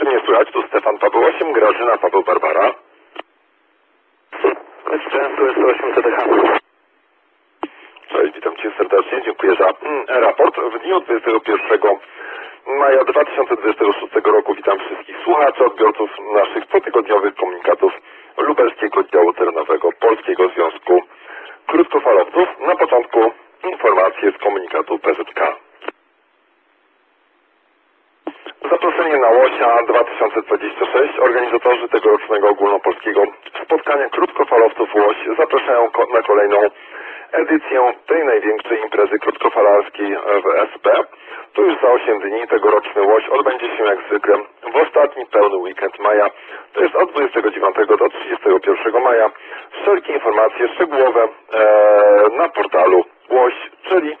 Czy mnie słychać? Tu Stefan Paweł 8, Grażyna Paweł Barbara. Tu jest 8 TDH. Cześć, witam Cię serdecznie, dziękuję za raport. W dniu 21 maja 2026 roku witam wszystkich słuchaczy, odbiorców naszych cotygodniowych komunikatów Lubelskiego Oddziału Terenowego Polskiego Związku Krótkofalowców. Na początku informacje z komunikatu PZK. Zaproszenie na Łosia 2026. Organizatorzy tegorocznego ogólnopolskiego spotkania krótkofalowców Łoś zapraszają na kolejną edycję tej największej imprezy krótkofalarskiej w SP. To już za 8 dni tegoroczny Łoś odbędzie się jak zwykle w ostatni pełny weekend maja. To jest od 29 do 31 maja. Wszelkie informacje szczegółowe na portalu Łoś, czyli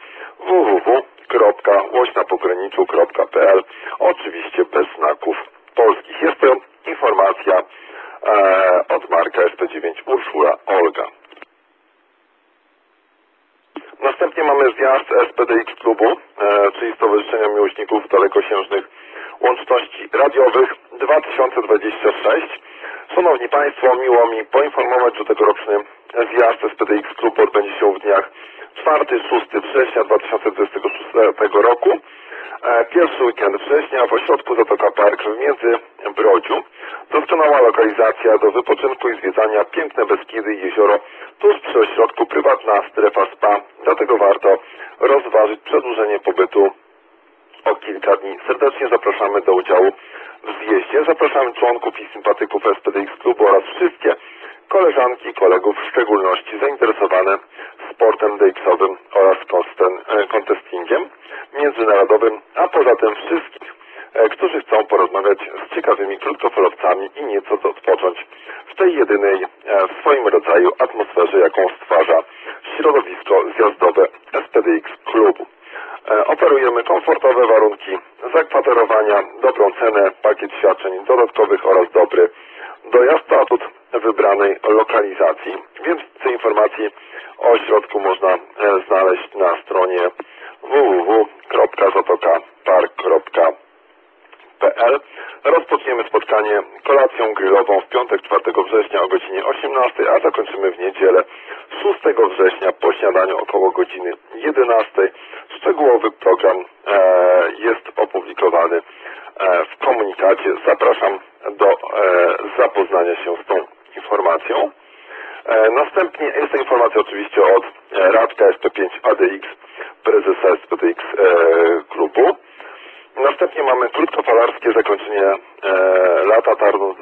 www.łośnapograniczu.pl, oczywiście bez znaków polskich. Jest to informacja od Marka SP9 Urszula Olga. Następnie mamy zjazd SPDX Klubu, czyli Stowarzyszenia Miłośników Dalekosiężnych Łączności Radiowych 2026. Szanowni Państwo, miło mi poinformować, że tegoroczny zjazd SPDX Klubu odbędzie się w dniach 4-6 września 2026 roku. Pierwszy weekend września w ośrodku Zatoka Park w Międzybrodziu. Doskonała lokalizacja do wypoczynku i zwiedzania, piękne Beskidy i jezioro tuż przy ośrodku, prywatna strefa spa, dlatego warto rozważyć przedłużenie pobytu o kilka dni. Serdecznie zapraszamy do udziału w zjeździe. Zapraszamy członków i sympatyków SPDX Klubu oraz wszystkie koleżanki i kolegów, w szczególności zainteresowane sportem DX-owym oraz contestingiem międzynarodowym, a poza tym wszystkich, którzy chcą porozmawiać z ciekawymi krótkofalowcami i nieco odpocząć w tej jedynej w swoim rodzaju atmosferze, jaką stwarza środowisko zjazdowe SPDX Klubu. Oferujemy komfortowe warunki zakwaterowania, dobrą cenę, pakiet świadczeń dodatkowych oraz dobry dojazd do wybranej lokalizacji. Więcej informacji o ośrodku można znaleźć na stronie www.zatokapark.pl. Rozpoczniemy spotkanie kolacją grillową w piątek 4 września o godzinie 18, a zakończymy w niedzielę 6 września po śniadaniu około godziny 11. Szczegółowy program jest opublikowany w komunikacie. Zapraszam do zapoznania się z tą informacją. Następnie jest to informacja oczywiście od Radka SP5 ADX, prezesa SPDX Klubu. Następnie mamy krótkofalarskie zakończenie lata Tarnów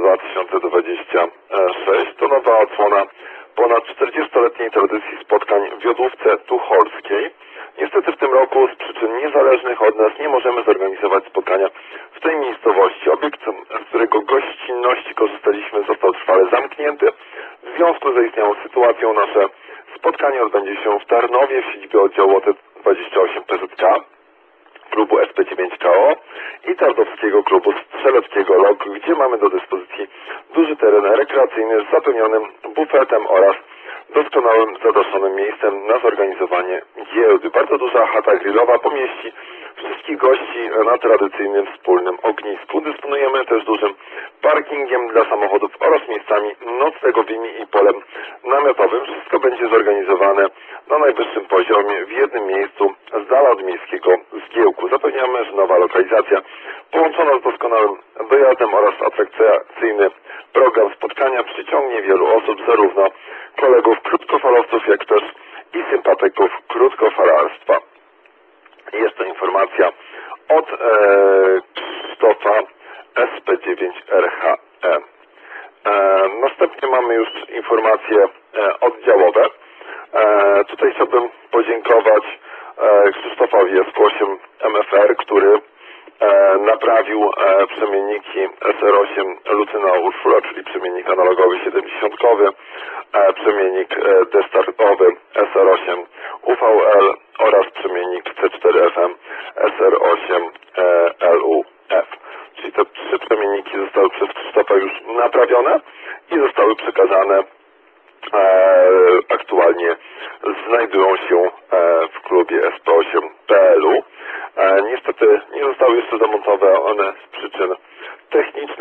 2026. To nowa odsłona ponad 40-letniej tradycji spotkań w Jodłówce Tucholskiej. Niestety w tym roku z przyczyn niezależnych od nas nie możemy zorganizować spotkania w tej miejscowości. Obiekt, z którego gościnności korzystaliśmy, został trwale zamknięty. W związku z zaistniałą sytuacją nasze spotkanie odbędzie się w Tarnowie w siedzibie oddziału OT28 PZK, klubu SP9KO i Tarnowskiego Klubu Strzeleckiego LOK, gdzie mamy do dyspozycji duży teren rekreacyjny z zapewnionym bufetem oraz doskonałym, zadaszonym miejscem na zorganizowanie giełdy. Bardzo duża chata grillowa pomieści wszystkich gości na tradycyjnym wspólnym ognisku. Dysponujemy też dużym parkingiem dla samochodów oraz miejscami noclegowymi i polem namiotowym. Wszystko będzie zorganizowane na najwyższym poziomie w jednym miejscu z dala od miejskiego zgiełku. Zapewniamy, że nowa lokalizacja połączona z doskonałym dojazdem oraz atrakcyjny program spotkania przyciągnie wielu osób, zarówno kolegów krótkofalowców, jak też i sympatyków krótkofalarstwa. Jest to informacja od Krzysztofa SP9RHE. Następnie mamy już informacje oddziałowe. Tutaj chciałbym podziękować Krzysztofowi SP8 MFR, który naprawił przemienniki SR8 Lucyna Urszula, czyli przemiennik analogowy 70-kowy, przemiennik destartowy SR8 UVL oraz przemiennik C4FM SR8 LUF. Czyli te trzy przemienniki zostały przez Krzysztofa już naprawione i zostały przekazane, aktualnie znajdują się w klubie SP8 PL-u. Niestety nie zostały jeszcze zamontowane z przyczyn technicznych.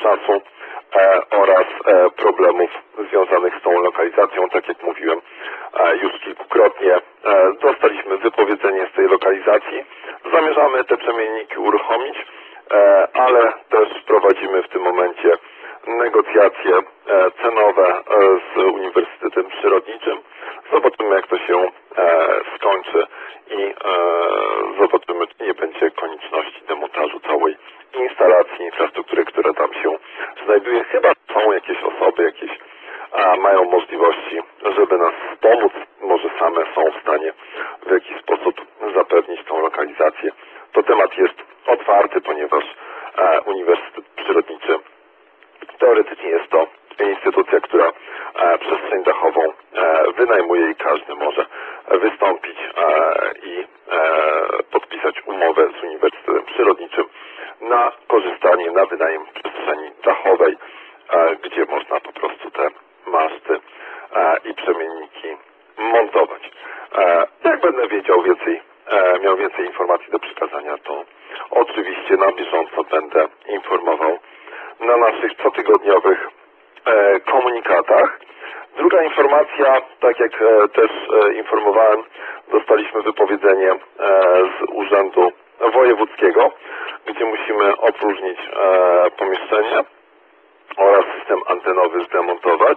czasu oraz problemów związanych z tą lokalizacją. Tak jak mówiłem już kilkukrotnie, dostaliśmy wypowiedzenie z tej lokalizacji. Zamierzamy te przemienniki uruchomić, ale też prowadzimy w tym momencie negocjacje cenowe z Uniwersytetem Przyrodniczym. Zobaczymy, jak to się skończy i zobaczymy, czy nie będzie konieczności demontażu całej instalacji, infrastruktury, która tam się znajduje. Chyba są jakieś osoby, mają możliwości, żeby nas wspomóc. Może same są w stanie w jakiś sposób zapewnić tą lokalizację. To temat jest otwarty, ponieważ Uniwersytet Przyrodniczy teoretycznie jest to instytucja, która przestrzeń dachową wynajmuje i każdy może wystąpić i podpisać umowę z Uniwersytetem Przyrodniczym na korzystanie, na wynajem przestrzeni dachowej, gdzie można po prostu te maszty i przemienniki montować. Jak będę miał więcej informacji do przekazania, to oczywiście na bieżąco będę informował na naszych cotygodniowych komunikatach. Druga informacja, tak jak też informowałem, dostaliśmy wypowiedzenie z Urzędu Wojewódzkiego, gdzie musimy opróżnić pomieszczenie oraz system antenowy zdemontować.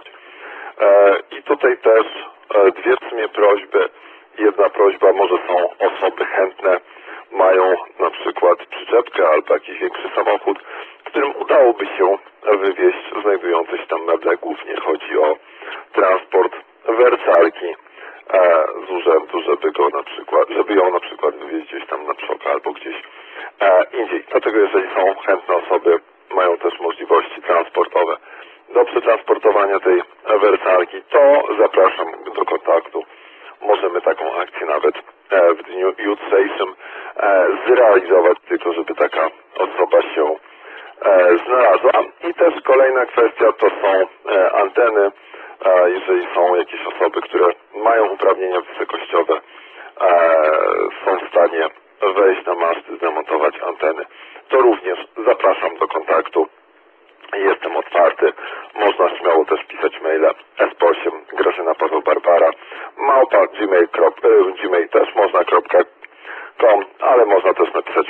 I tutaj też dwie w sumie prośby. Jedna prośba, może są osoby chętne, mają na przykład przyczepkę albo jakiś większy samochód, którym udałoby się wywieźć znajdujące się tam meble. Głównie chodzi o transport wersalki z urzędu, żeby ją na przykład wywieźć gdzieś tam na Przoka albo gdzieś indziej. Dlatego jeżeli są chętne osoby, mają też możliwości transportowe do przetransportowania tej wersalki, to zapraszam do kontaktu. Możemy taką akcję nawet w dniu jutrzejszym zrealizować, tylko żeby taka osoba się znalazła. I też kolejna kwestia to są anteny. Jeżeli są jakieś osoby, które mają uprawnienia wysokościowe, są w stanie wejść na maszty, zdemontować anteny, to również zapraszam do kontaktu. Jestem otwarty. Można śmiało też pisać maile s8 Grażyna Paweł Barbara @gmail też można.com, ale można też napisać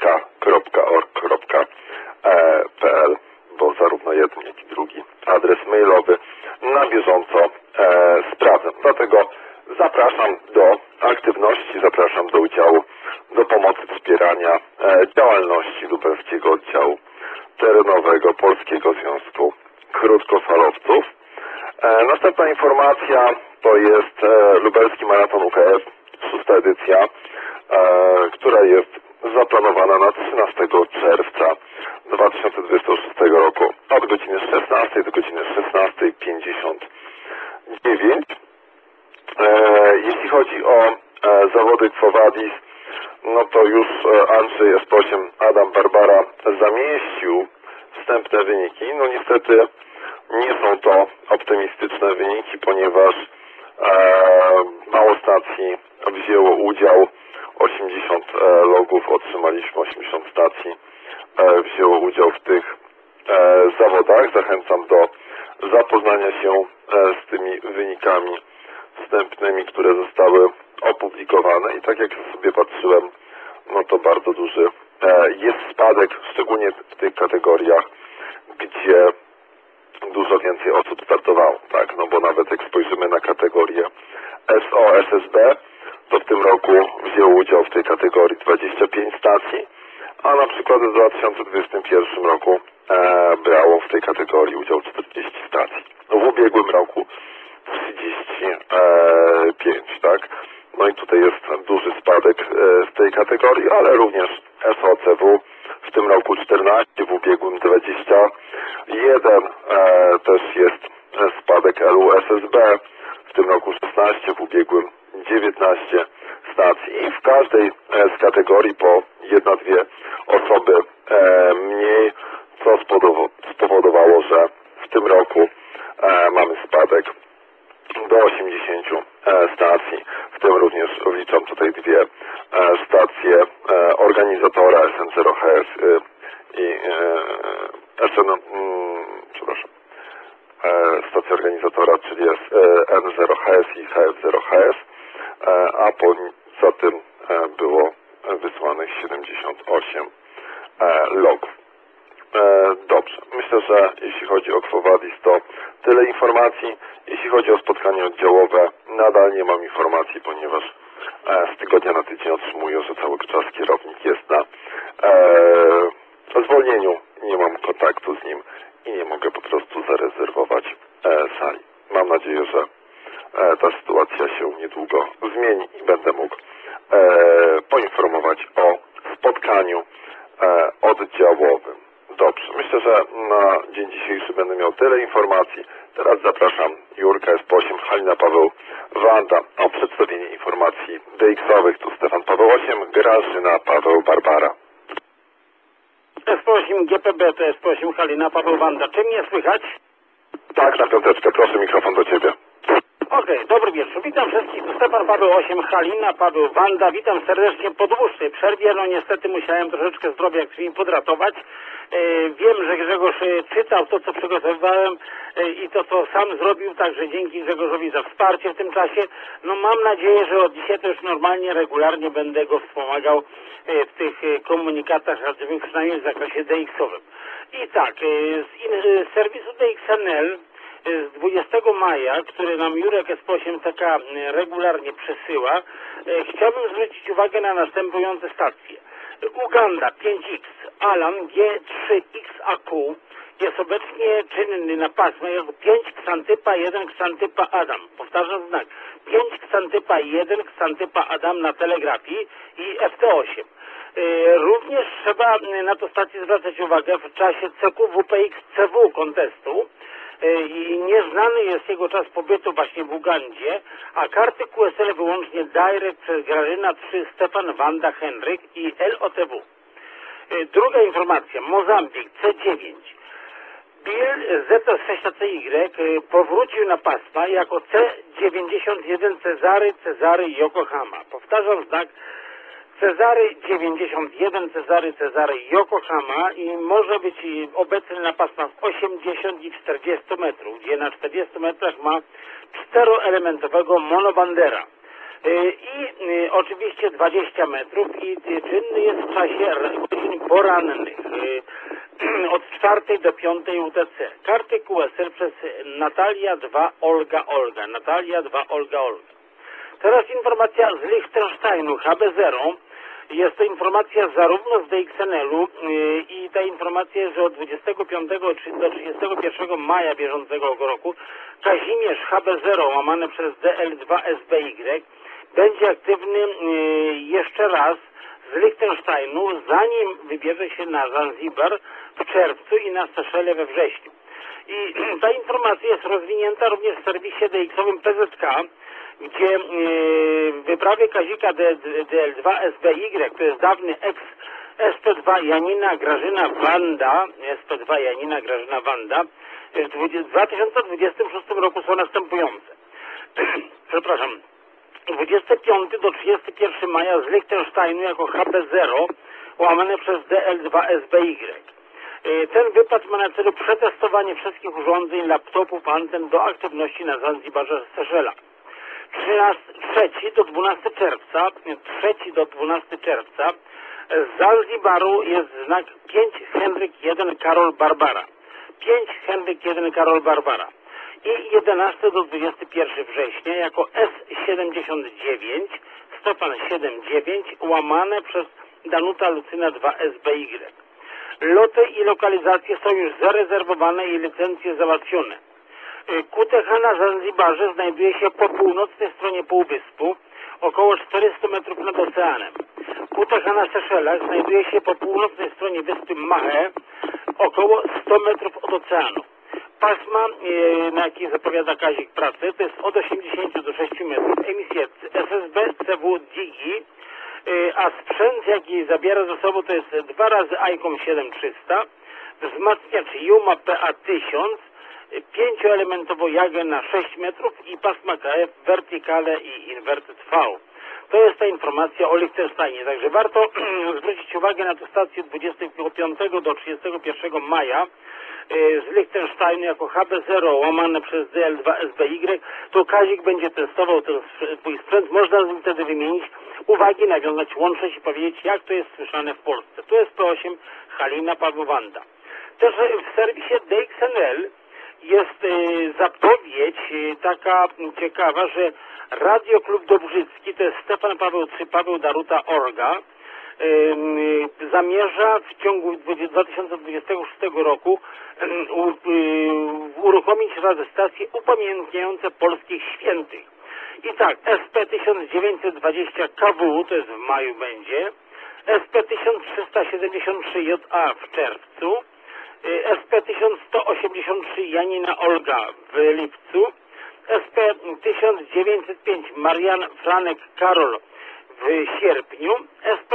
pzk.org.pl, bo zarówno jeden, jak i drugi adres mailowy na bieżąco sprawdzam. Dlatego zapraszam do aktywności, zapraszam do udziału, do pomocy, wspierania działalności lubelskiego oddziału terenowego Polskiego Związku Krótkofalowców. Następna informacja to jest Lubelski Maraton UKF, 6. edycja, która jest zaplanowana na 13 czerwca 2026 roku od godziny 16 do godziny 16:59. Jeśli chodzi o zawody Quo Vadis, no to już Andrzej S8 Adam Barbara zamieścił wstępne wyniki. No niestety nie są to optymistyczne wyniki, ponieważ mało stacji wzięło udział, 80 logów otrzymaliśmy, 80 stacji wzięło udział w tych zawodach. Zachęcam do zapoznania się z tymi wynikami wstępnymi, które zostały opublikowane i tak jak sobie patrzyłem, no to bardzo duży jest spadek, szczególnie w tych kategoriach, gdzie dużo więcej osób startowało, tak? No bo nawet jak spojrzymy na kategorię SO, SSB, to w tym roku wzięło udział w tej kategorii 25 stacji, a na przykład w 2021 roku brało w tej kategorii udział 40 stacji. No w ubiegłym roku 35, tak? No i tutaj jest duży spadek w tej kategorii, ale również SOCW w tym roku 14, w ubiegłym 21, też jest spadek LUSSB, w tym roku 16, w ubiegłym 19 stacji i w każdej z kategorii po 1-2 osoby mniej, co spowodowało, że w tym roku mamy spadek do 80 stacji, w tym również wliczam tutaj dwie stacje organizatora SN0HS i SN czyli jest N0HS i HF0HS, a poza tym było wysłanych 78 logów. Dobrze, myślę, że jeśli chodzi o Quo Vadis, to tyle informacji. Jeśli chodzi o spotkanie oddziałowe, nadal nie mam informacji, ponieważ z tygodnia na tydzień otrzymuję, że cały czas kierownik jest na zwolnieniu. Nie mam kontaktu z nim i nie mogę po prostu zarezerwować sali. Mam nadzieję, że ta sytuacja się niedługo zmieni i będę mógł poinformować o spotkaniu oddziałowym. Dobrze, myślę, że na dzień dzisiejszy będę miał tyle informacji. Teraz zapraszam Jurka SP8, Halina Paweł, Wanda o przedstawienie informacji DX-owych. Tu Stefan Paweł 8, Grażyna Paweł Barbara. SP8 GPB to SP8 Halina Paweł Wanda. Czy mnie słychać? Tak, na piąteczkę, proszę, mikrofon do Ciebie. Okej, dobry wieczór. Witam wszystkich. Tu Stefan Paweł 8, Halina Paweł Wanda. Witam serdecznie po dłuższej przerwie. No niestety musiałem troszeczkę zdrowia jak mi podratować. Wiem, że Grzegorz czytał to, co przygotowywałem i to, co sam zrobił, także dzięki Grzegorzowi za wsparcie w tym czasie. No mam nadzieję, że od dzisiaj to już normalnie, regularnie będę go wspomagał w tych komunikatach radiowych, przynajmniej w zakresie DX-owym. I tak, z serwisu DXNL z 20 maja, który nam Jurek SP8 TK regularnie przesyła, chciałbym zwrócić uwagę na następujące stacje. Uganda 5X, Alan G3XAQ jest obecnie czynny na pasmie jako 5 Xantypa 1 Xantypa Adam. Powtarzam znak. 5 Xantypa 1 Xantypa Adam na telegrafii i FT8. Również trzeba na to stację zwracać uwagę w czasie CQWPX-CW kontestu i nieznany jest jego czas pobytu właśnie w Ugandzie, a karty QSL wyłącznie Direct przez Grażyna 3, Stefan, Wanda, Henryk i LOTW. Druga informacja, Mozambik C9. Bill Z6CY powrócił na pasma jako C91 Cezary Yokohama. Powtarzam znak Cezary 91 Cezary Yokohama i może być obecny na pasmach 80 i 40 metrów, gdzie na 40 metrach ma 4-elementowego monobandera. I oczywiście 20 metrów i czynny jest w czasie godzin porannych od 4 do 5 UTC. Karty QSL przez Natalia 2 Olga. Natalia 2 Olga. Teraz informacja z Liechtensteinu HB0. Jest to informacja zarówno z DXNL-u i ta informacja jest, że od 25 do 31 maja bieżącego roku Kazimierz HB0 łamane przez DL2SBY będzie aktywny jeszcze raz z Liechtensteinu, zanim wybierze się na Zanzibar w czerwcu i na Seszele we wrześniu. I ta informacja jest rozwinięta również w serwisie DX-owym PZK, gdzie w wyprawie Kazika DL2SBY, to jest dawny SP2 Janina Grażyna Wanda, SP2 Janina Grażyna Wanda, w 2026 roku są następujące. Przepraszam. 25 do 31 maja z Liechtensteinu jako HB0 łamane przez DL2SBY. Ten wypad ma na celu przetestowanie wszystkich urządzeń, laptopów, anten do aktywności na Zanzibarze Seszela. 3 do 12 czerwca z Zanzibaru jest znak 5 Henryk 1 Karol Barbara. 5 Henryk 1 Karol Barbara. I 11 do 21 września jako S79 Stefan 79 łamane przez Danuta Lucyna 2 SBY. Loty i lokalizacje są już zarezerwowane i licencje załatwione. QTH na Zanzibarze znajduje się po północnej stronie półwyspu, około 400 metrów nad oceanem. QTH na Seszelach znajduje się po północnej stronie wyspy Mahé, około 100 metrów od oceanu. Pasma, na jakiej zapowiada Kazik pracę, to jest od 80 do 6 metrów, emisje SSB, CW, DIGI, a sprzęt, jaki zabiera ze sobą, to jest 2 razy ICOM 7300, wzmacniacz Yuma PA1000, 5-elementowo jagę na 6 metrów i pasma KF, Verticale i Inverted V. To jest ta informacja o Liechtensteinie. Także warto zwrócić uwagę na tę stację 25 do 31 maja z Liechtensteinu jako HB0 łamane przez DL2SBY. To Kazik będzie testował ten swój sprzęt. Można z nim wtedy wymienić uwagi, nawiązać łączność i powiedzieć, jak to jest słyszane w Polsce. To jest P8 Halina Paweł Wanda. Też w serwisie DXNL jest zapowiedź taka ciekawa, że Radio Klub Dobrzycki, to jest Stefan Paweł III, Paweł Daruta Orga, zamierza w ciągu 2026 roku uruchomić radiostacje upamiętniające polskich świętych. I tak, SP 1920 KW, to jest w maju będzie, SP 1373JA w czerwcu, SP 1183 Janina Olga w lipcu, SP 1905 Marian Franek Karol w sierpniu, SP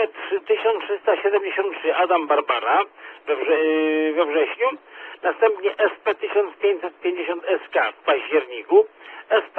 1373 Adam Barbara we wrześniu, następnie SP 1550 SK w październiku, SP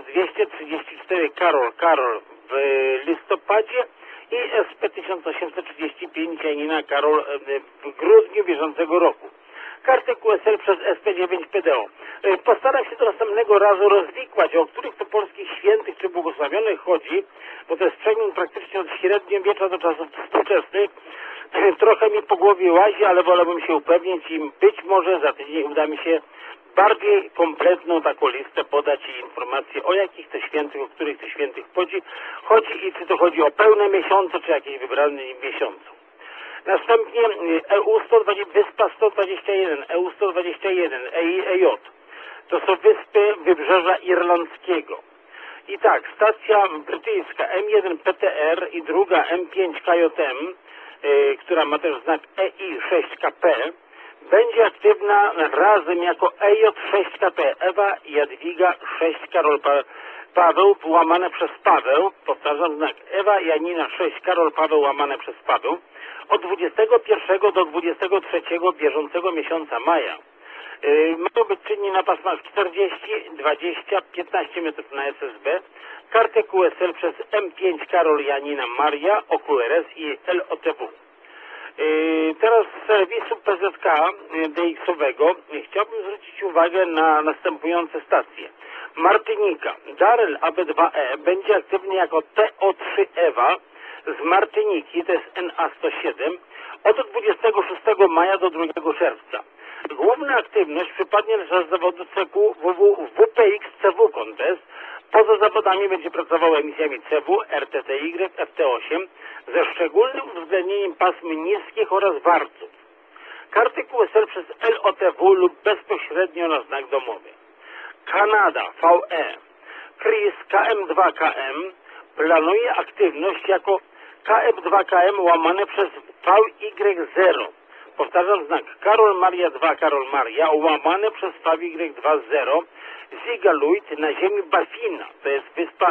1234 Karol w listopadzie i SP 1835 Janina Karol w grudniu bieżącego roku. Karty QSL przez SP9 PDO. Postaram się do następnego razu rozwikłać, o których to polskich świętych czy błogosławionych chodzi, bo to jest przegląd praktycznie od średniowiecza do czasów współczesnych. Trochę mi po głowie łazi, ale wolałbym się upewnić i być może za tydzień uda mi się bardziej kompletną taką listę podać i informacje o jakich to świętych, o których to świętych chodzi i czy to chodzi o pełne miesiące, czy jakieś wybrane miesiące. Następnie EU120, Wyspa 121, EU121, EJ. To są wyspy Wybrzeża Irlandzkiego. I tak, stacja brytyjska M1 PTR i druga M5 KJM, która ma też znak EI6KP, będzie aktywna razem jako EJ6KP, Ewa Jadwiga 6 Karol Paweł łamane przez Paweł, powtarzam znak Ewa Janina 6 Karol Paweł łamane przez Paweł, od 21 do 23 bieżącego miesiąca maja. Mają być czynni na pasmach 40, 20, 15 metrów na SSB, kartę QSL przez M5 Karol Janina Maria, OQRS i LOTW. Teraz z serwisu PZK DX-owego chciałbym zwrócić uwagę na następujące stacje. Martynika, Darel AB2E będzie aktywny jako TO3 Ewa z Martyniki, to jest NA107, od 26 maja do 2 czerwca. Główna aktywność przypadnie na czas zawodu CQ WPX CW Contest. Poza zawodami będzie pracował emisjami CW, RTTY, FT8 ze szczególnym uwzględnieniem pasm niskich oraz warców. Karty QSL przez LOTW lub bezpośrednio na znak domowy. Kanada VE Chris KM2KM planuje aktywność jako KM2KM łamane przez VY0. Powtarzam znak Karol Maria 2 Karol Maria łamane przez VY20 Zigaluit na ziemi Bafina, to jest wyspa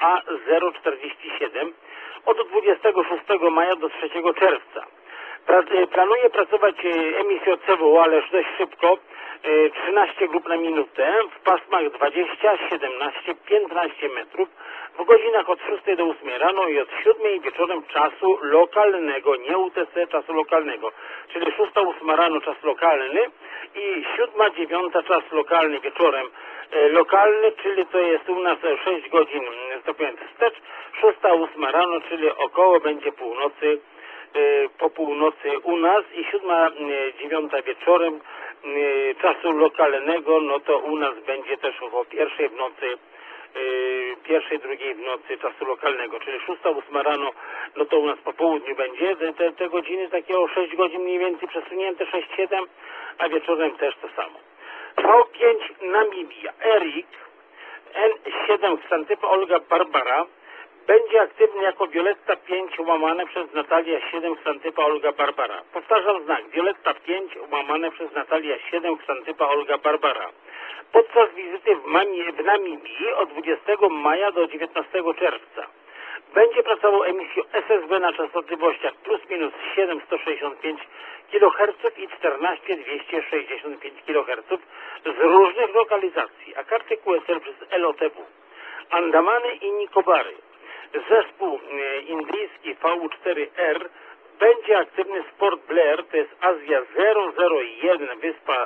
NA047 od 26 maja do 3 czerwca. Planuje pracować emisją CW, ależ dość szybko, 13 grup na minutę w pasmach 20, 17, 15 metrów w godzinach od 6 do 8 rano i od 7 wieczorem czasu lokalnego, nie UTC, czasu lokalnego, czyli 6-8 rano czas lokalny i 7-9 czas lokalny wieczorem lokalny, czyli to jest u nas 6 godzin, to powiem wstecz, 6-8 rano, czyli około będzie północy, po północy u nas i 7-9 wieczorem czasu lokalnego, no to u nas będzie też około pierwszej w nocy, pierwszej, drugiej w nocy czasu lokalnego, czyli 6-8 rano, no to u nas po południu będzie te godziny takie o 6 godzin mniej więcej przesunięte, 6-7, a wieczorem też to samo. V5 Namibia, Erik, N7 Xantypa Olga Barbara będzie aktywny jako Violetta 5 łamane przez Natalia 7 Xantypa Olga Barbara. Powtarzam znak Violetta 5 łamane przez Natalia 7 Xantypa Olga Barbara. Podczas wizyty w Namibii od 20 maja do 19 czerwca. Będzie pracował emisją SSB na częstotliwościach plus minus 7,165 kHz i 14,265 kHz z różnych lokalizacji, a karty QSL przez LOTW. Andamany i Nikobary. Zespół indyjski VU4R będzie aktywny z Port Blair, to jest Azja 001, wyspa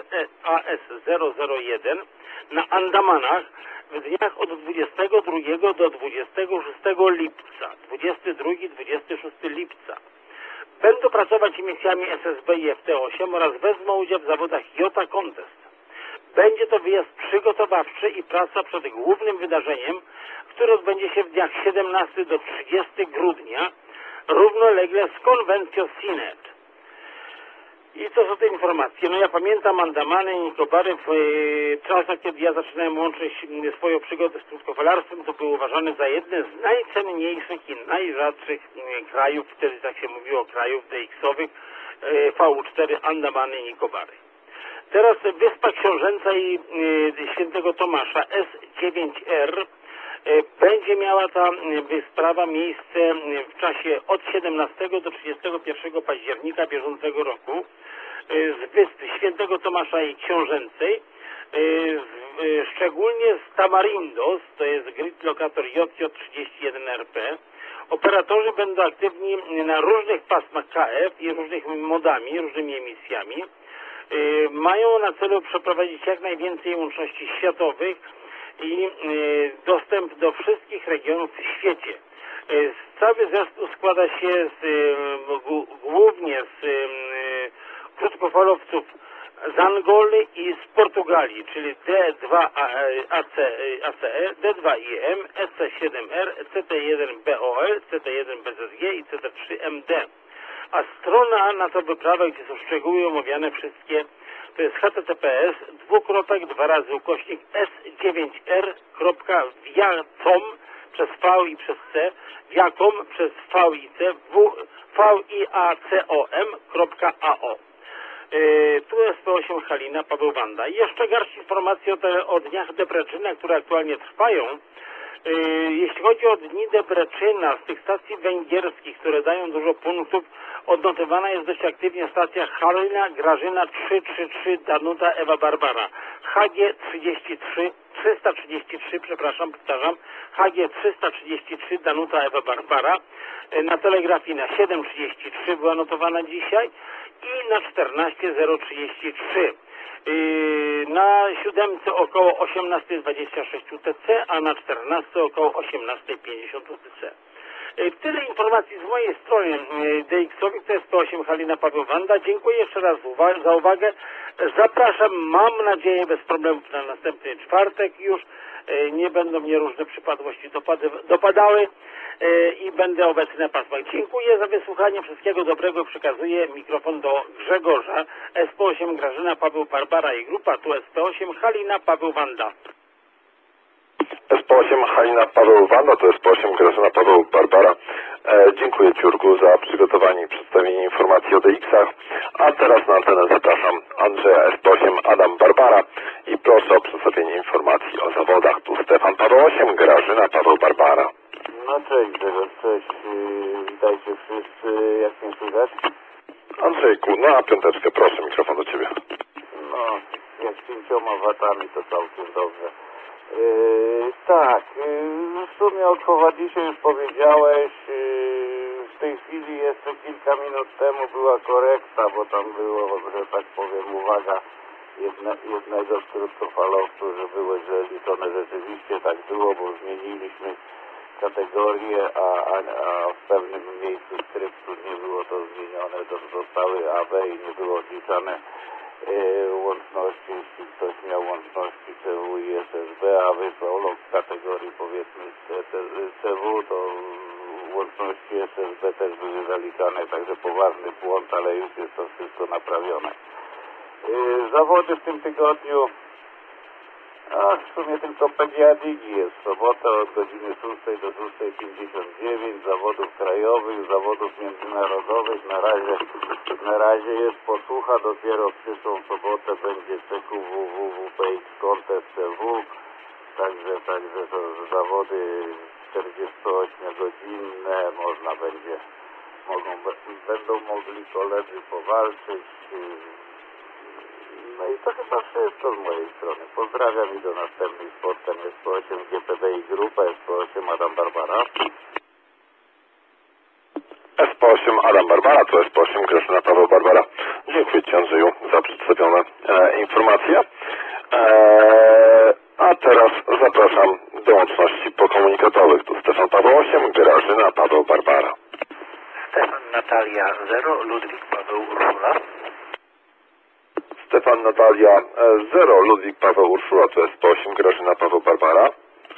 AS001 na Andamanach w dniach od 22 do 26 lipca. 22-26 lipca. Będą pracować misjami SSB i FT8 oraz wezmą udział w zawodach Jota Contest. Będzie to wyjazd przygotowawczy i praca przed głównym wydarzeniem, które odbędzie się w dniach 17 do 30 grudnia, równolegle z konwencją CINET. I co są te informacje? No ja pamiętam Andamany i Nikobary w czasach, kiedy ja zaczynałem łączyć swoją przygodę z krótkofalarstwem, to były uważane za jedne z najcenniejszych i najrzadszych krajów, wtedy tak się mówiło, krajów DX-owych, VU4 Andamany i Nikobary. Teraz Wyspa Książęca i Świętego Tomasza S9R będzie miała ta wyprawa miejsce w czasie od 17 do 31 października bieżącego roku z Wysp Świętego Tomasza i Książęcej, szczególnie z Tamarindos, to jest grid lokator JJ31RP. Operatorzy będą aktywni na różnych pasmach KF i różnymi emisjami. Mają na celu przeprowadzić jak najwięcej łączności światowych i dostęp do wszystkich regionów w świecie. Cały zespół składa się głównie z krótkofalowców z Angoli i z Portugalii, czyli D2 ACE, D2 IM, EC7R, CT1 BOL, CT1 BZG i CT3 MD. A strona na tę wyprawę, gdzie są szczegóły omawiane wszystkie, to jest https://s9r.viacom przez V i przez C, viacom przez V i C, viacom.ao. Tu jest SP8 Halina, Paweł Wanda. I jeszcze garść informacji o dniach Debreczyna, które aktualnie trwają. Jeśli chodzi o dni Debreczyna, z tych stacji węgierskich, które dają dużo punktów, odnotowana jest dość aktywnie stacja Halina, Grażyna 333, Danuta, Ewa Barbara. HG 333, powtarzam, HG 333, Danuta, Ewa Barbara. Na telegrafii na 7.33 była notowana dzisiaj i na 14.033. Na 7 około 18.26 UTC, a na 14 około 18.50 UTC. Tyle informacji z mojej strony DX-owi, to jest SP8 Halina, Paweł Wanda. Dziękuję jeszcze raz za uwagę. Zapraszam, mam nadzieję, bez problemów na następny czwartek już. Nie będą mnie różne przypadłości dopadały i będę obecny na pasmach. Dziękuję za wysłuchanie. Wszystkiego dobrego. Przekazuję mikrofon do Grzegorza. SP8 Grażyna, Paweł Barbara i grupa. Tu SP8 Halina, Paweł Wanda. SP8 Halina, Paweł Wanda, to SP8 Grażyna, Paweł Barbara. Dziękuję Ciurku za przygotowanie i przedstawienie informacji o DX-ach. A teraz na antenę zapraszam Andrzeja SP8 Adam Barbara i proszę o przedstawienie informacji o zawodach. Tu Stefan Paweł 8, Grażyna, Paweł Barbara. No cześć Grzegorz, cześć. Witajcie wszyscy, jak mnie słychać? Andrzejku, no a piąteczkę, proszę, mikrofon do Ciebie. No, jak z 5 watami to całkiem dobrze. Tak, w sumie o Kowadzisie już powiedziałeś, w tej chwili jeszcze kilka minut temu była korekta, bo tam było, że tak powiem, uwaga jednego z krótkofalowców, że były, że liczone rzeczywiście tak było, bo zmieniliśmy kategorię, a w pewnym miejscu skryptu nie było to zmienione, zostały AB i nie było odliczane łączności, jeśli ktoś miał łączności CW i SSB, a wysłał log w kategorii powiedzmy CW, to łączności SSB też były zaliczane, także poważny błąd, ale już jest to wszystko naprawione. Zawody w tym tygodniu, w sumie tylko PGA Digi jest w sobotę od godziny 6 do 6:59, zawodów krajowych, zawodów międzynarodowych. Na razie jest posłucha, dopiero w przyszłą sobotę będzie CQW WWPX Contest CW, także to zawody 48-godzinne, będą mogli koledzy powalczyć. No i to chyba wszystko z mojej strony. Pozdrawiam i do następnych spotkań. SP8 GPB i grupa, SP8 Adam Barbara. SP8 Adam Barbara, to SP8 Grażyna Paweł Barbara. Dziękuję Ci, Andrzeju, za przedstawione informacje. A teraz zapraszam do łączności pokomunikatowych. Tu Stefan Paweł 8, Grażyna Paweł Barbara. Stefan Natalia 0, Ludwik Paweł Urszula. Stefan Natalia 0, Ludwik Paweł Urszula, to SP8 Grażyna Paweł Barbara.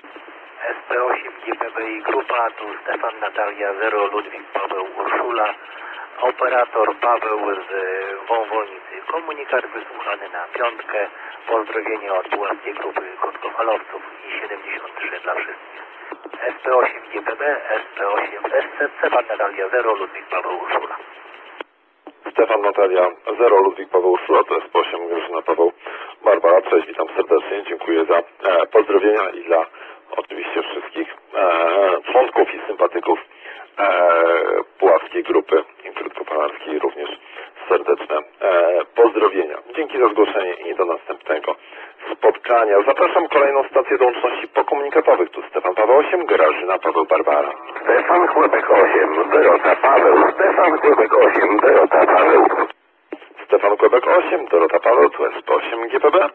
SP8 GPB i grupa, tu Stefan Natalia 0, Ludwik Paweł Urszula. Operator Paweł z Wąwolnicy. Komunikat wysłuchany na piątkę. Pozdrowienie od pułapskiej grupy krótkofalowców i 73 dla wszystkich. SP8 GPB, SP8 SC, Stefan Natalia 0, Ludwik Paweł Urszula. Stefan Natalia 0, Ludwik Paweł Urszula, to SP8 Grażyna Paweł Barbara. Cześć, witam serdecznie, dziękuję za pozdrowienia i dla oczywiście wszystkich członków i sympatyków puławskiej grupy krótkofalarskiej również serdeczne pozdrowienia. Dzięki za zgłoszenie i do następnego spotkania. Zapraszam kolejną stację do łączności pokomunikatowych. Tu Stefan Paweł 8, Grażyna Paweł Barbara. Stefan Chłopek 8, Dorota Paweł. Stefan Chłopek 8, Dorota Paweł. Stefan Kłebek 8, Dorota Paweł, tu SP8 GPB.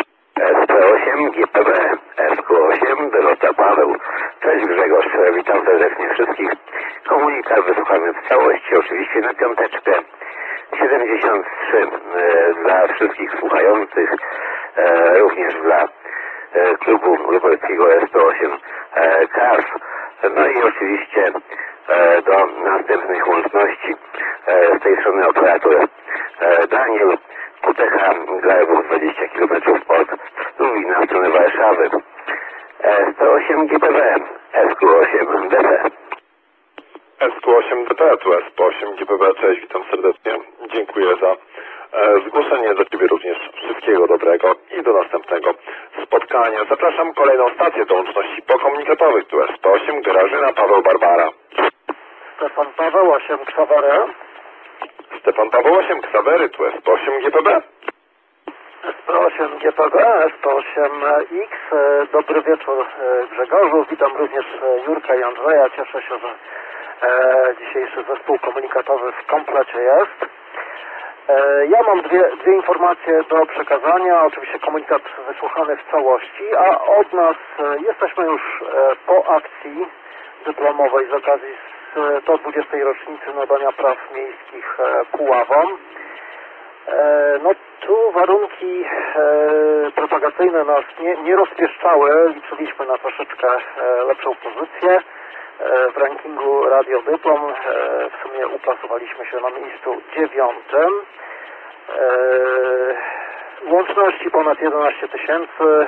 SP8 GPB, SP8 Dorota Paweł. Cześć Grzegorz, witam serdecznie wszystkich. Komunikat wysłuchany w całości, oczywiście na piąteczkę. 73 dla wszystkich słuchających, również dla klubu lubelskiego SP8 KAS. No i oczywiście do następnych łączności z tej strony operator Daniel, QTH Glebów 20 km od Lublina w stronę Warszawy. SP8 GPB, SQ8 DP. SQ8 DP, tu SP8 GPB, cześć, witam serdecznie. Dziękuję za zgłoszenie, dla Ciebie również wszystkiego dobrego i do następnego spotkania. Zapraszam kolejną stację do łączności pokomunikatowych. Tu SP8 Grażyna Paweł Barbara. Stefan Paweł 8, Ksawery. Stefan Paweł 8, Ksawery, tu SP8 GPB. SP8 GPB, SP8X. Dobry wieczór Grzegorzu. Witam również Jurka i Andrzeja. Cieszę się, że dzisiejszy zespół komunikatowy w komplecie jest. Ja mam dwie informacje do przekazania. Oczywiście komunikat wysłuchany w całości, a od nas jesteśmy już po akcji dyplomowej z okazji 120. rocznicy nadania praw miejskich Puławom. No tu warunki propagacyjne nas nie rozpieszczały. Liczyliśmy na troszeczkę lepszą pozycję. W rankingu Radio Dyplom w sumie uplasowaliśmy się na miejscu 9. Łączności ponad 11 000,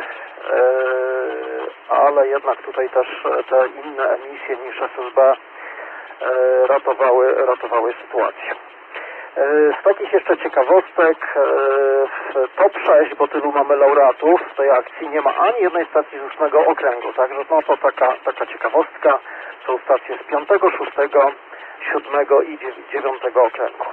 ale jednak tutaj też te inne emisje niż SSB ratowały sytuację. Z takich jeszcze ciekawostek w top 6, bo tylu mamy laureatów z tej akcji, nie ma ani jednej stacji z 8 okręgu, także no to taka ciekawostka. Są stacje z 5, 6, 7 i 9 okręgu.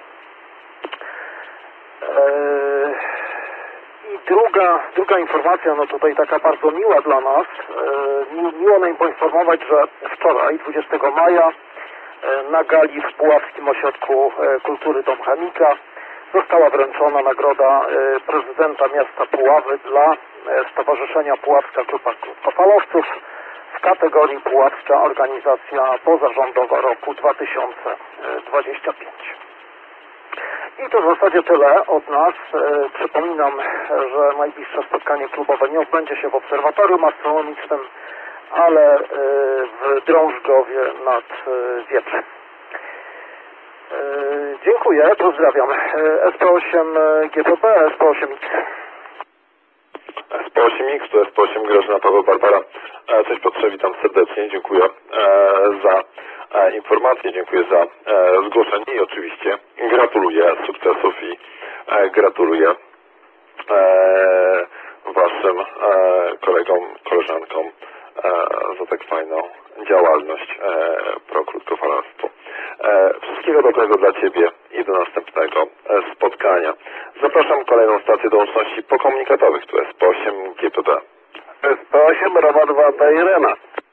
I druga informacja, no tutaj taka bardzo miła dla nas. Miło nam poinformować, że wczoraj, 20 maja, na gali w Puławskim Ośrodku Kultury Dom Chemika została wręczona nagroda prezydenta miasta Puławy dla Stowarzyszenia Puławska Grupa Krótkofalowców w kategorii Puławska Organizacja Pozarządowa roku 2025. I to w zasadzie tyle od nas. Przypominam, że najbliższe spotkanie klubowe nie odbędzie się w Obserwatorium Astronomicznym, ale w Drążgowie nad Wieprzem. Dziękuję, pozdrawiam. SP8 GPB, SP8X. SP8X, to SP8 Grażyna Paweł Barbara. Cześć Piotrze, witam serdecznie, dziękuję za informacje, dziękuję za zgłoszenie i oczywiście gratuluję sukcesów i gratuluję Waszym kolegom, koleżankom za tak fajną działalność pro-krótkofalarstwo. Wszystkiego dobrego dla Ciebie i do następnego spotkania. Zapraszam kolejną stację do łączności pokomunikatowych, tu SP8 GPB. SP8 Roman Wanda Irena.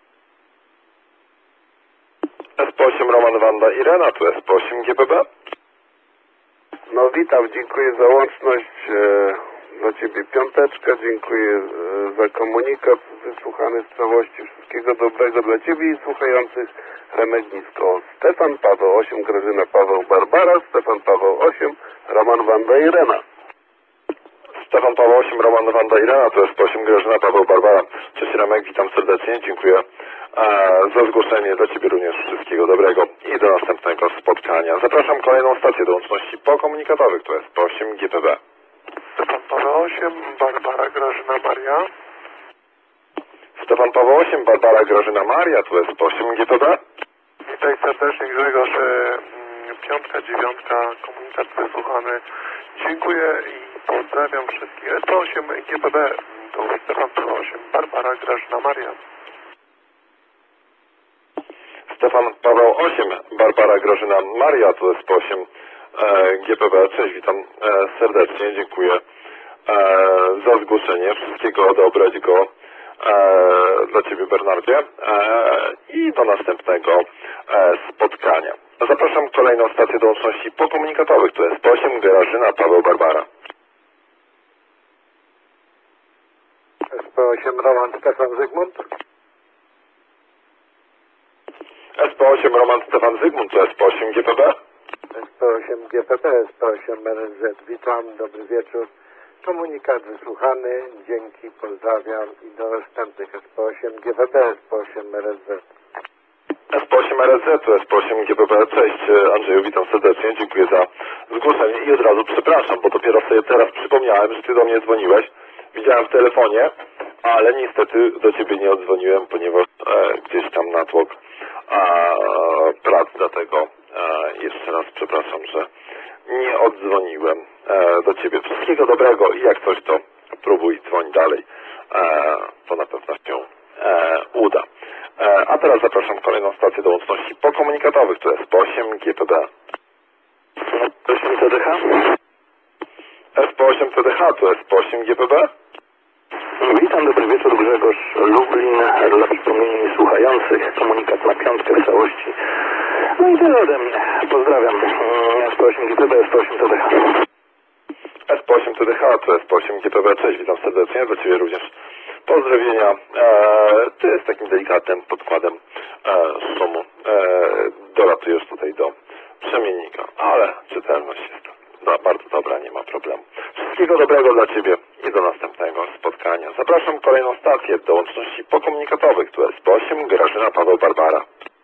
SP8 Roman Wanda Irena, tu SP8 GPB. No witam, dziękuję za łączność, dla Ciebie piąteczka, dziękuję za komunikat wysłuchany z całości, wszystkiego dobrego dla Ciebie i słuchających. Remek Nisko, Stefan Paweł 8, Grażyna Paweł Barbara, Stefan Paweł 8, Roman Wanda Irena. Stefan Paweł 8, Roman Wanda Irena, to jest 8, Grażyna Paweł Barbara. Cześć Remek, witam serdecznie, dziękuję za zgłoszenie, dla Ciebie również wszystkiego dobrego i do następnego spotkania. Zapraszam kolejną stację do łączności pokomunikatowych, to jest 8 GPB. Stefan Paweł 8, Barbara Grażyna Maria. Stefan Paweł 8, Barbara Grażyna Maria, tu jest 8 GPB. Witaj serdecznie Grzegorz, piątka, dziewiątka, komunikat wysłuchany. Dziękuję i pozdrawiam wszystkich. SP8 GPB, to Stefan Paweł 8, Barbara Grażyna Maria. Stefan Paweł 8, Barbara Grażyna Maria, tu jest 8 GPB. Cześć, witam serdecznie, dziękuję za zgłoszenie. Wszystkiego dobrego dla Ciebie Bernardzie i do następnego spotkania. Zapraszam kolejną stację do łączności pokomunikatowych, to jest 8 Grażyna Paweł Barbara. SP8 Roman Stefan Zygmunt. SP8 Roman Stefan Zygmunt, to jest 8 GPB. SP8 GPB, SP8 RSZ. Witam, dobry wieczór. Komunikat wysłuchany, dzięki, pozdrawiam i do następnych. SP8 GPB, SP8 RSZ. SP8 RSZ, to SP8 GPB. Cześć Andrzeju, witam serdecznie, dziękuję za zgłoszenie i od razu przepraszam, bo dopiero sobie teraz przypomniałem, że Ty do mnie dzwoniłeś. Widziałem w telefonie, ale niestety do Ciebie nie odzwoniłem, ponieważ gdzieś tam natłok prac, dlatego jeszcze raz przepraszam, że nie oddzwoniłem do Ciebie. Wszystkiego dobrego i jak coś, to próbuj, dzwoń dalej. To na pewno się uda. A teraz zapraszam kolejną stację do łączności pokomunikatowych, to jest 8 GPB. SP8 TDH. SP8 TDH, to jest 8 GPB. Witam, dobry wieczór, Grzegorz Lublin, dla przypomnienia i słuchających, komunikat na piątkę w całości. No i tyle ode mnie, pozdrawiam. SP8 GPB, SP8 TDH. SP8 TDH, to jest 8 GPB. Cześć, witam serdecznie, dla Ciebie również pozdrowienia. Ty z takim delikatnym podkładem szumu dolatujesz tutaj do przemiennika, ale czytelność jest bardzo dobra, nie ma problemu. Wszystkiego dobrego dla Ciebie i do następnego spotkania. Zapraszam kolejną stację do łączności pokomunikatowych, tu jest 8 Grażyna Paweł Barbara.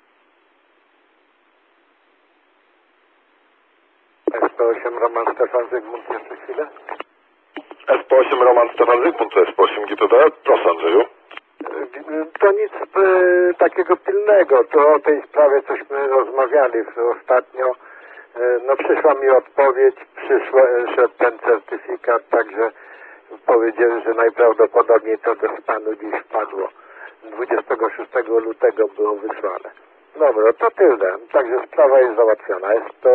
SP8 Roman Stefan Zygmunt, jeszcze chwilę. SP8 Roman Stefan Zygmunt, to jest 8 GPB. Proszę Andrzeju. To nic takiego pilnego, to o tej sprawie cośmy rozmawiali ostatnio. No przyszła mi odpowiedź, przyszedł ten certyfikat, także powiedzieli, że najprawdopodobniej to do stanu dziś wpadło. 26 lutego było wysłane. Dobra, to tyle. Także sprawa jest załatwiona.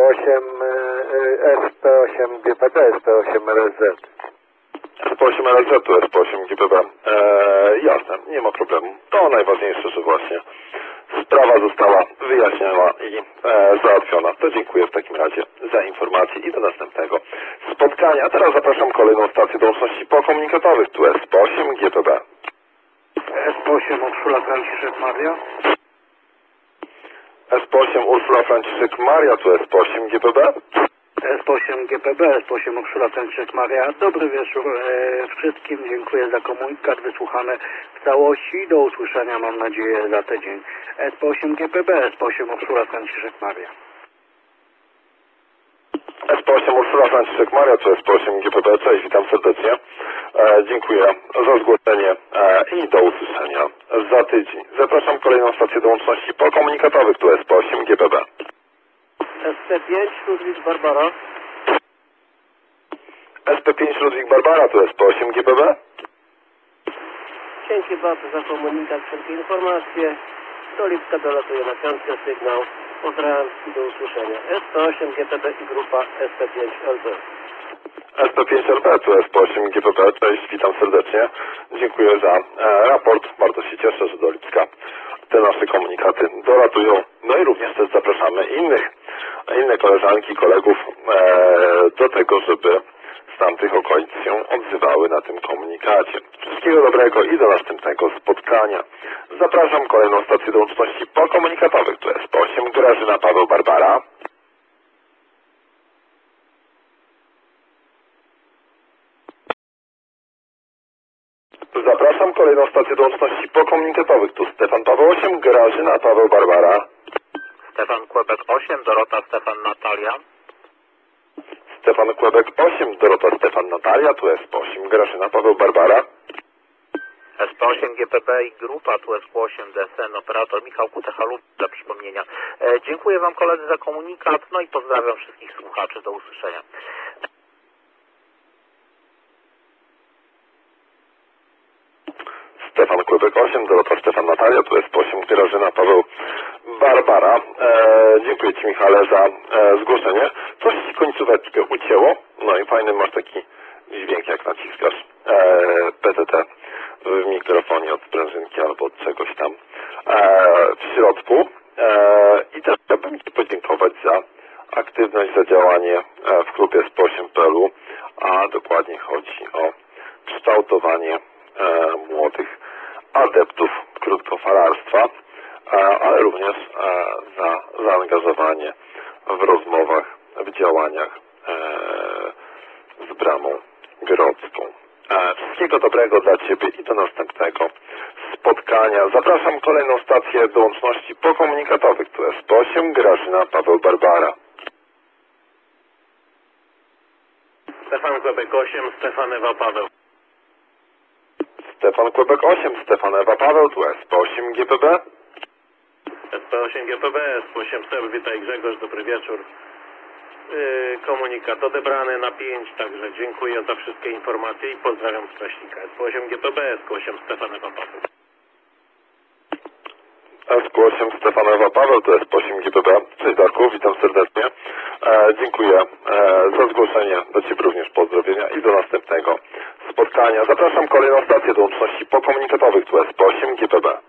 SP8 GPD, SP8 RSZ. SP8 RSZ, to SP8 GPB. Jasne, nie ma problemu. To najważniejsze, że właśnie sprawa została wyjaśniona i załatwiona. To dziękuję w takim razie za informację i do następnego spotkania. A teraz zapraszam kolejną stację do łączności pokomunikatowych. Tu SP8 GPB. SP8 Urszula Franciszek Maria. SP8 Urszula Franciszek Maria, tu SP8 GPB. SP8 GPB, SP8 Urszula Franciszek Maria. Dobry wieczór wszystkim. Dziękuję za komunikat wysłuchany w całości. Do usłyszenia, mam nadzieję, za tydzień. SP8 GPB, SP8 Urszula Franciszek Maria. SP8 Urszula Franciszek Maria, to SP8 GPB. Cześć, witam serdecznie. Dziękuję za zgłoszenie i do usłyszenia za tydzień. Zapraszam kolejną stację do łączności pokomunikatowych, tu SP8 GPB. SP5 Ludwik Barbara. SP5 Ludwik Barbara, to SP8 GPB. Dzięki bardzo za komunikat, wszelkie informacje. do Lipska dolatuje na 5 sygnał. Pozdrawiam i do usłyszenia. SP8 GPB i grupa SP5LB. SP5LB, tu SP8 GPB, cześć, witam serdecznie. Dziękuję za raport, bardzo się cieszę, że do Lipska te nasze komunikaty dolatują. No i również też zapraszamy inne koleżanki, kolegów do tego, żeby z tamtych okolic się odzywały na tym komunikacie. Wszystkiego dobrego i do następnego spotkania. Zapraszam kolejną stację do łączności pokomunikatowych, to jest SP8 Grażyna Paweł Barbara. Zapraszam kolejną stację do łączności pokomunikatowych, tu Stefan Paweł 8, Grażyna Paweł Barbara. Stefan Quebec 8, Dorota Stefan Natalia. Stefan Quebec 8, Dorota Stefan Natalia, tu SP8 Grażyna Paweł Barbara. SP8 GPB i grupa, tu SP8 DSN, operator Michał Kutecha-Lub dla przypomnienia. Dziękuję Wam koledzy za komunikat, no i pozdrawiam wszystkich słuchaczy, do usłyszenia. Stefan Quebec 8, Dorota Stefan Natalia, tu SP8 Grażyna Paweł Barbara. Dziękuję Ci, Michale, za zgłoszenie. Coś Ci końcóweczkę ucięło, no i fajny masz taki dźwięk, jak naciskasz PTT w mikrofonie od sprężynki albo od czegoś tam w środku. I też chciałbym Ci podziękować za aktywność, za działanie w klubie SP8.pl, a dokładnie chodzi o kształtowanie młodych adeptów krótkofalarstwa, ale również za zaangażowanie w rozmowach, w działaniach z Bramą Grodzką. Wszystkiego dobrego dla Ciebie i do następnego spotkania. Zapraszam kolejną stację do łączności pokomunikatowych. Tu jest SP8 Grażyna Paweł Barbara. Stefan Quebec 8, Stefan Ewa Paweł. Stefan Quebec 8, Stefan Ewa Paweł, tu SP8 GPB. SP8 GPB, SP8 SEB, witaj Grzegorz, dobry wieczór. Komunikat odebrany na 5, także dziękuję za wszystkie informacje i pozdrawiam z Kraśnika. SP8 GPB, SP8 Stefan Ewa Paweł. SP8 Stefan Ewa Paweł, to SP8 GPB. Cześć Darku, witam serdecznie. Dziękuję za zgłoszenie, do Ciebie również pozdrowienia i do następnego spotkania. Zapraszam kolejną stację do łączności pokomunikatowych, tu SP8 GPB.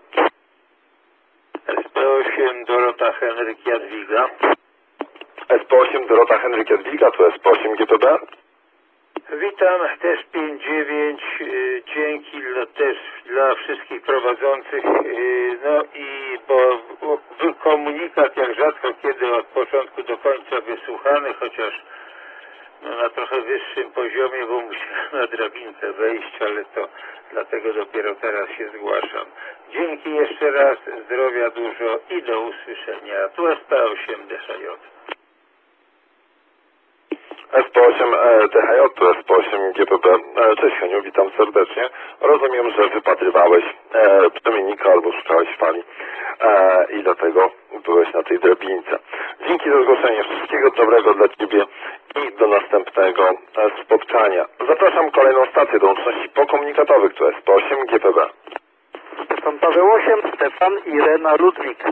SP8 Dorota Henryk Jadwiga. SP8 Dorota Henryk Jadwiga, tu SP8 GPB. Witam, też 5-9, dzięki też dla wszystkich prowadzących, no i bo komunikat jak rzadko kiedy od początku do końca wysłuchany, chociaż no, na trochę wyższym poziomie, bo musiałem na drabinkę wejść, ale to dlatego dopiero teraz się zgłaszam. Dzięki jeszcze raz, zdrowia dużo i do usłyszenia. Tu SP8 DHJ. SP8 DHJ, tu SP8 GPB. Cześć Heniu, witam serdecznie. Rozumiem, że wypatrywałeś przemiennika albo szukałeś fali i dlatego byłeś na tej drabince. Dzięki za zgłoszenie. Wszystkiego dobrego dla Ciebie i do następnego spotkania. Zapraszam kolejną stację do łączności pokomunikatowych, to SP8 GPB. Stefan Paweł 8, Stefan Irena Ludwik.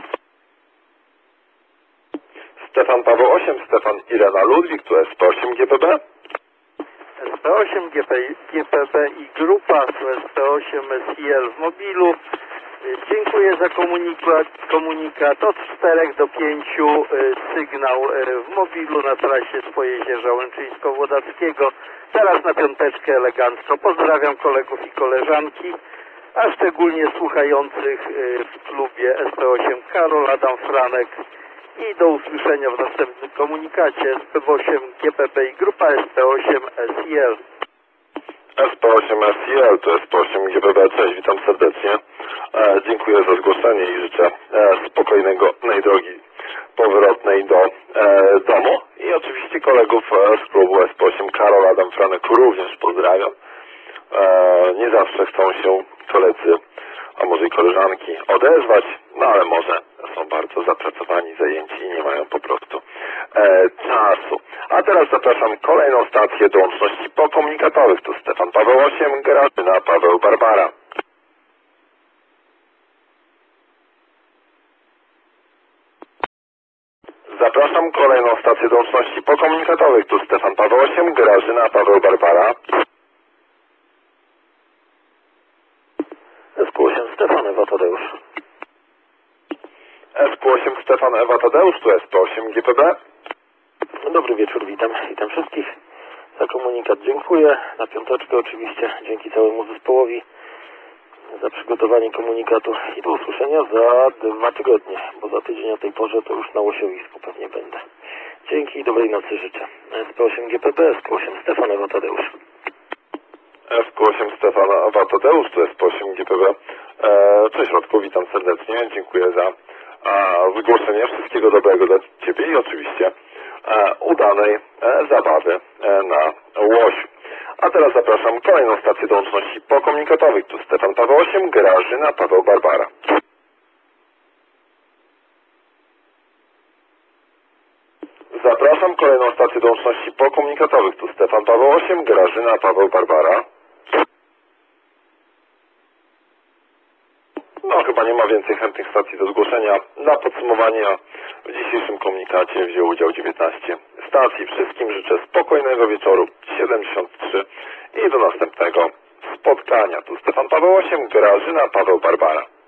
Stefan Paweł 8, Stefan Irena Ludwik, tu SP8 GPB. SP8 GPB i grupa, tu SP8 SIL w mobilu. Dziękuję za komunikat. Od 4 do 5 sygnał w mobilu na trasie z Pojezierza Łęczyńsko-Włodackiego. Teraz na piąteczkę elegancko. Pozdrawiam kolegów i koleżanki, a szczególnie słuchających w klubie SP8 Karol, Adam Franek i do usłyszenia w następnym komunikacie. SP8 GPB i grupa SP8 SIL. SP8 SIL, to SP8 GPB. Cześć, witam serdecznie. Dziękuję za zgłoszenie i życzę spokojnego drogi powrotnej do domu. I oczywiście kolegów z klubu SP8 Karol, Adam Franek również pozdrawiam. Nie zawsze chcą się koledzy, a może i koleżanki odezwać, no ale może są bardzo zapracowani, zajęci i nie mają po prostu czasu. A teraz zapraszam kolejną stację do łączności pokomunikatowych. Tu Stefan Paweł 8, Grażyna Paweł Barbara. Zapraszam kolejną stację do łączności pokomunikatowych. Tu Stefan Paweł 8, Grażyna Paweł Barbara. SQ8 Stefan Ewa Tadeusz. SQ8 Stefan Ewa Tadeusz, tu SP8 GPB. Dobry wieczór, witam wszystkich za komunikat. Dziękuję, na piąteczkę oczywiście, dzięki całemu zespołowi za przygotowanie komunikatu i do usłyszenia za 2 tygodnie, bo za tydzień o tej porze to już na Łosiowisku pewnie będę. Dzięki i dobrej nocy życzę. SP8 GPB, SQ8 Stefan Ewa Tadeusz. SQ8 Stefan Ewa Tadeusz, tu SP8 GPB. Cześć Rodku, witam serdecznie, dziękuję za wygłoszenie. Wszystkiego dobrego dla Ciebie i oczywiście udanej zabawy na Łosiu. A teraz zapraszam kolejną stację do łączności pokomunikatowych. Tu Stefan Paweł 8, Grażyna Paweł Barbara. Zapraszam kolejną stację do łączności pokomunikatowych. Tu Stefan Paweł 8, Grażyna Paweł Barbara. No chyba nie ma więcej chętnych stacji do zgłoszenia. Dla podsumowania w dzisiejszym komunikacie wzięło udział 19 stacji. Wszystkim życzę spokojnego wieczoru 73 i do następnego spotkania. Tu Stefan Paweł 8, Grażyna Paweł Barbara.